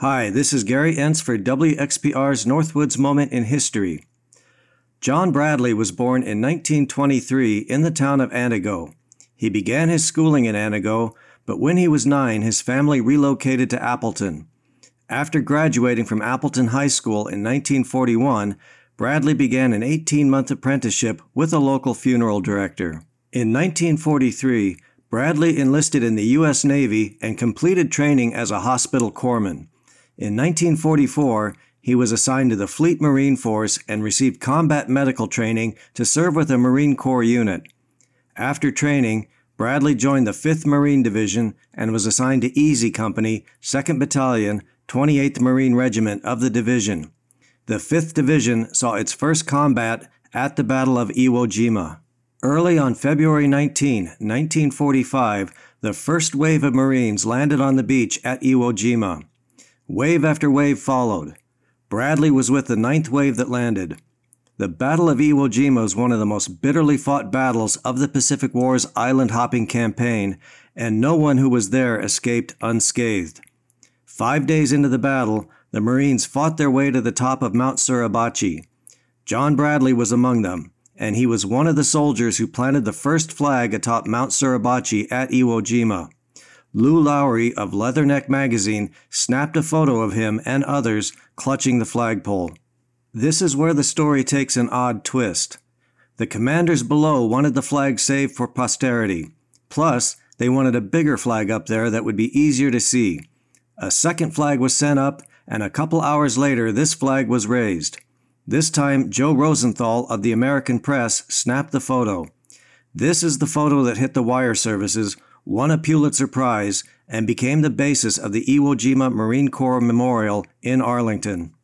Hi, this is Gary Entz for WXPR's Northwoods Moment in History. John Bradley was born in 1923 in the town of Antigo. He began his schooling in Antigo, but when he was 9, his family relocated to Appleton. After graduating from Appleton High School in 1941, Bradley began an 18-month apprenticeship with a local funeral director. In 1943, Bradley enlisted in the U.S. Navy and completed training as a hospital corpsman. In 1944, he was assigned to the Fleet Marine Force and received combat medical training to serve with a Marine Corps unit. After training, Bradley joined the 5th Marine Division and was assigned to Easy Company, 2nd Battalion, 28th Marine Regiment of the division. The 5th Division saw its first combat at the Battle of Iwo Jima. Early on February 19, 1945, the first wave of Marines landed on the beach at Iwo Jima. Wave after wave followed. Bradley was with the 9th wave that landed. The Battle of Iwo Jima was one of the most bitterly fought battles of the Pacific War's island-hopping campaign, and no one who was there escaped unscathed. 5 days into the battle, the Marines fought their way to the top of Mount Suribachi. John Bradley was among them, and he was one of the soldiers who planted the first flag atop Mount Suribachi at Iwo Jima. Lou Lowry of Leatherneck magazine snapped a photo of him and others clutching the flagpole. This is where the story takes an odd twist. The commanders below wanted the flag saved for posterity. Plus, they wanted a bigger flag up there that would be easier to see. A second flag was sent up, and a couple hours later this flag was raised. This time, Joe Rosenthal of the American Press snapped the photo. This is the photo that hit the wire services, won a Pulitzer Prize, and became the basis of the Iwo Jima Marine Corps Memorial in Arlington.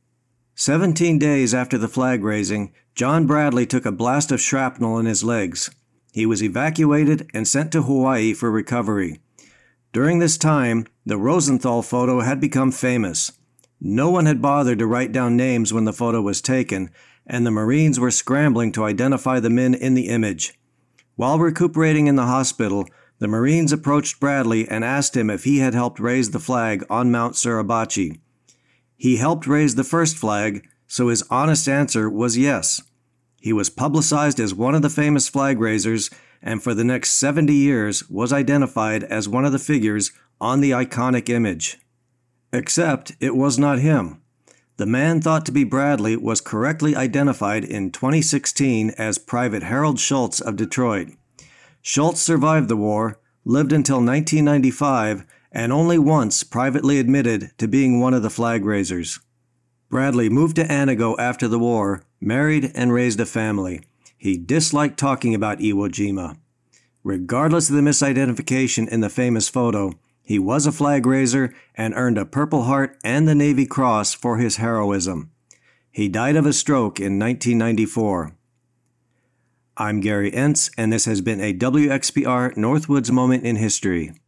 17 days after the flag raising, John Bradley took a blast of shrapnel in his legs. He was evacuated and sent to Hawaii for recovery. During this time, the Rosenthal photo had become famous. No one had bothered to write down names when the photo was taken, and the Marines were scrambling to identify the men in the image. While recuperating in the hospital, the Marines approached Bradley and asked him if he had helped raise the flag on Mount Suribachi. He helped raise the first flag, so his honest answer was yes. He was publicized as one of the famous flag raisers, and for the next 70 years was identified as one of the figures on the iconic image. Except it was not him. The man thought to be Bradley was correctly identified in 2016 as Private Harold Schultz of Detroit. Schultz survived the war, lived until 1995, and only once privately admitted to being one of the flag raisers. Bradley moved to Antigo after the war, married, and raised a family. He disliked talking about Iwo Jima. Regardless of the misidentification in the famous photo, he was a flag raiser and earned a Purple Heart and the Navy Cross for his heroism. He died of a stroke in 1994. I'm Gary Entz, and this has been a WXPR Northwoods Moment in History.